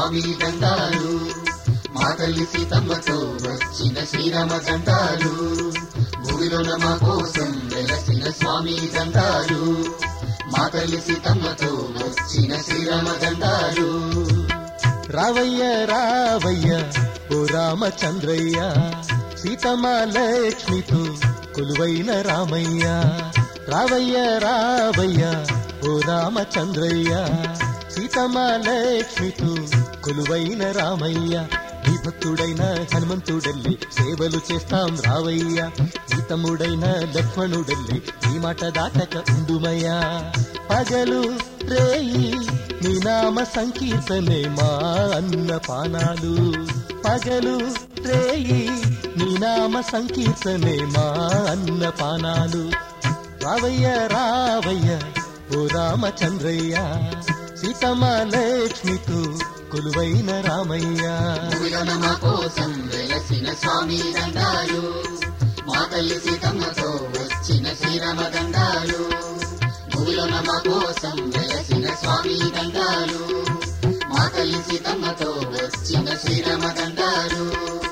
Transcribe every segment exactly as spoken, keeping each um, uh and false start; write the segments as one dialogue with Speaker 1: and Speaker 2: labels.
Speaker 1: స్వామి దండాలు మా తల్లి సీతమ్మతో వచ్చిన శ్రీరామ దండాలు భూమిలోన మా కోసం వెలసిన స్వామి దండాలు మా తల్లి సీతమ్మతో వచ్చిన శ్రీరామ దండాలు
Speaker 2: రావయ్య రావయ్య ఓ రామచంద్రయ్య సీతమ్మ లక్ష్మితో కొలువైన రామయ్య రావయ్య రావయ్య ఓ రామచంద్రయ్య సీతమ్మ లక్ష్మితో కొలువైన రామయ్య నీ భక్తుడైన హనుమంతుడల్లి సేవలు చేస్తాం రావయ్య నీ తమ్ముడైన లక్ష్మణుడల్లి నీ మాట దాటక ఉండుమయ్యా పగలు రేయి నీ నామ సంకీర్తనే మా అన్న పానాలు పగలు రేయి నీ నామ సంకీర్తనే మా అన్న పానాలు రావయ్య రావయ్య ఓ రామచంద్రయ్య సీతమ్మ లక్ష్మితో కొలువైన రామయ్య
Speaker 1: భూమిలోన మా కోసం వెలసిన స్వామి దండాలు మా తల్లి సీతమ్మతో వచ్చిన శ్రీరామ దండాలు భూమిలోన మా కోసం వెలసిన స్వామి దండాలు మా తల్లి సీతమ్మతో వచ్చిన శ్రీరామ దండాలు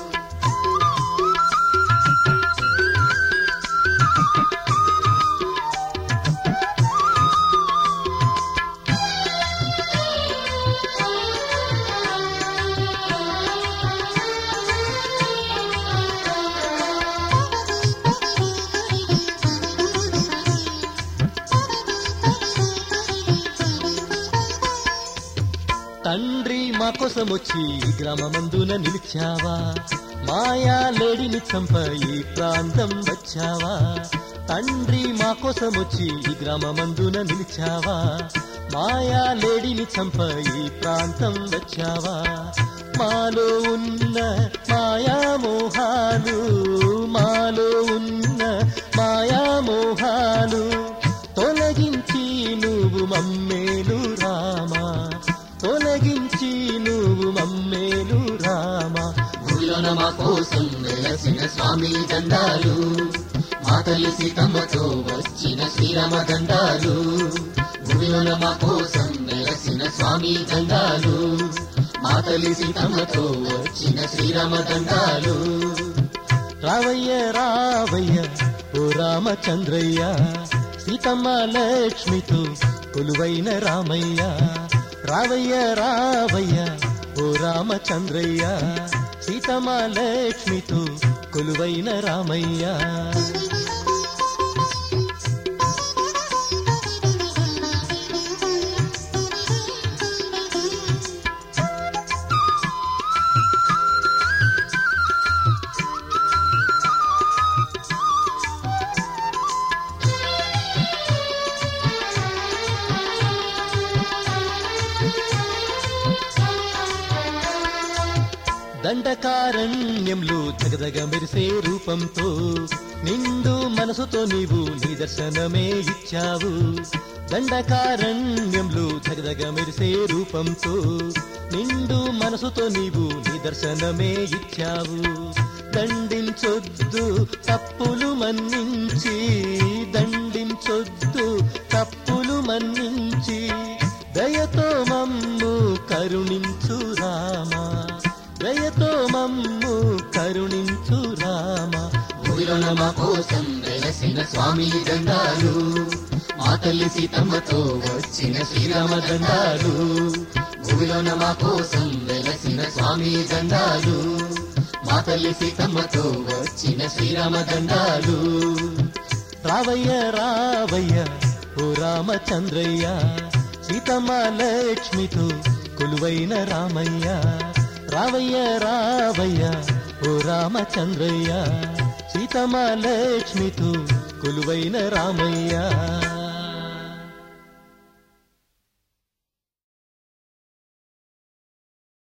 Speaker 2: తండ్రి మా కోసం వచ్చి గ్రామమందున నిలిచావా మాయా లేడిని చంప ఈ ప్రాంతం వచ్చావా తండ్రి మా కోసం వచ్చి ఈ గ్రామమందున నిలిచావా మాయా లేడిని చంప ఈ ప్రాంతం వచ్చావా మాలో ఉన్న మాయా మోహాలు మాలో ఉన్న మాయా మోహాలు తొలగించి నువ్వు మమ్మేలు రామా తొలగించి నువ్వు మమ్మేలు రామా
Speaker 1: భూమిలోన మా కోసం వెలసిన స్వామి దండాలు మా తల్లి సీతమ్మతో వచ్చిన శ్రీరామ దండాలు భూమిలోన మా కోసం వెలసిన స్వామి దండాలు మా తల్లి సీతమ్మతో వచ్చిన శ్రీరామ దండాలు
Speaker 2: రావయ్య రావయ్య ఓ రామచంద్రయ్య సీతమ్మ లక్ష్మితో కొలువైన రామయ్య రావయ్య రావయ్య ఓ రామచంద్రయ్య సీతమ్మ లక్ష్మితో కొలువైన రామయ్య దండకారణ్యంలో జగదగ మెరిసే రూపంతో నిండు మనసుతో నీవు నిదర్శనమే ఇచ్చావు దండకారణ్యంలో జగదగ మెరిసే రూపంతో నిండు మనసుతో నీవు నిదర్శనమే ఇచ్చావు దండించొద్దు తప్పులు మన్నించి దండించొద్దు తప్పులు మన్నించి దయతో మమ్ము కరుణించు రామా దయతో మమ్ము కరుణించు రామా
Speaker 1: భూమిలోన మా కోసం వెలసిన స్వామి దండాలు మా తల్లి సీతమ్మతో వచ్చిన శ్రీరామ దండాలు భూమిలోన మా కోసం వెలసిన స్వామి దండాలు మా తల్లి సీతమ్మతో వచ్చిన శ్రీరామ దండాలు
Speaker 2: రావయ్య రావయ్య ఓ రామచంద్రయ్య సీతమ్మ లక్ష్మితో కొలువైన రామయ్య రావయ్య రావయ్య ఓ రామచంద్రయ్య సీతమ్మ లక్ష్మితో కొలువైన రామయ్య